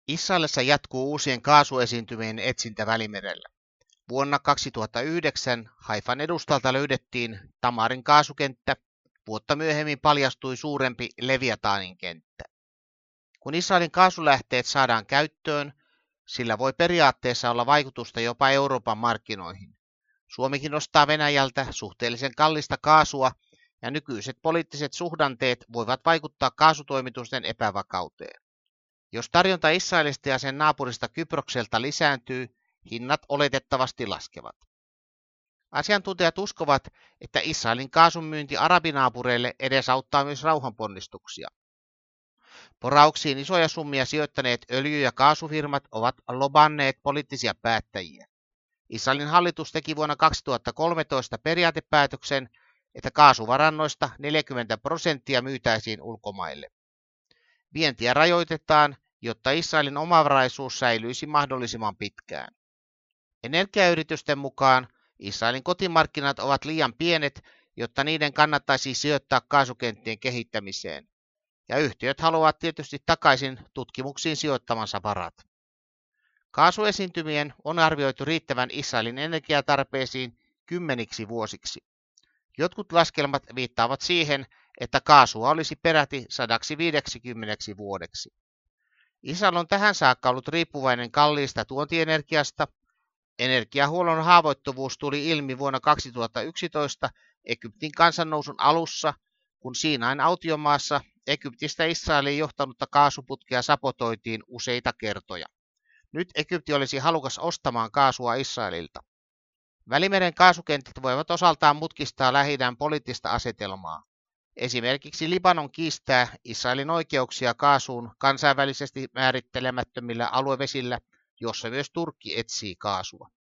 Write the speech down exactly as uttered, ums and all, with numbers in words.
Israelissa jatkuu uusien kaasuesiintymien etsintä Välimerellä. Vuonna kaksituhattayhdeksän Haifan edustalta löydettiin Tamarin kaasukenttä, vuotta myöhemmin paljastui suurempi Leviatanin kenttä. Kun Israelin kaasulähteet saadaan käyttöön, sillä voi periaatteessa olla vaikutusta jopa Euroopan markkinoihin. Suomikin ostaa Venäjältä suhteellisen kallista kaasua, ja nykyiset poliittiset suhdanteet voivat vaikuttaa kaasutoimitusten epävakauteen. Jos tarjonta Israelista ja sen naapurista Kyprokselta lisääntyy, hinnat oletettavasti laskevat. Asiantuntijat uskovat, että Israelin kaasun myynti arabinaapureille edesauttaa myös rauhanponnistuksia. Porauksiin isoja summia sijoittaneet öljy- ja kaasufirmat ovat lobanneet poliittisia päättäjiä. Israelin hallitus teki vuonna kaksituhattakolmetoista periaatepäätöksen, että kaasuvarannoista neljäkymmentä prosenttia myytäisiin ulkomaille. Vientiä rajoitetaan, jotta Israelin omavaraisuus säilyisi mahdollisimman pitkään. Energiayritysten mukaan Israelin kotimarkkinat ovat liian pienet, jotta niiden kannattaisi sijoittaa kaasukenttien kehittämiseen, ja yhtiöt haluavat tietysti takaisin tutkimuksiin sijoittamansa varat. Kaasuesiintymien on arvioitu riittävän Israelin energiatarpeisiin kymmeniksi vuosiksi. Jotkut laskelmat viittaavat siihen, että kaasua olisi peräti sata viisikymmentä vuodeksi. Israel on tähän saakka ollut riippuvainen kalliista tuontienergiasta. Energiahuollon haavoittuvuus tuli ilmi vuonna kaksituhattayksitoista Egyptin kansannousun alussa, kun Siinain autiomaassa Egyptistä Israeliin johtanutta kaasuputkea sabotoitiin useita kertoja. Nyt Egypti olisi halukas ostamaan kaasua Israelilta. Välimeren kaasukentät voivat osaltaan mutkistaa Lähi-idän poliittista asetelmaa. Esimerkiksi Libanon kiistää Israelin oikeuksia kaasuun kansainvälisesti määrittelemättömillä aluevesillä, jossa myös Turkki etsii kaasua.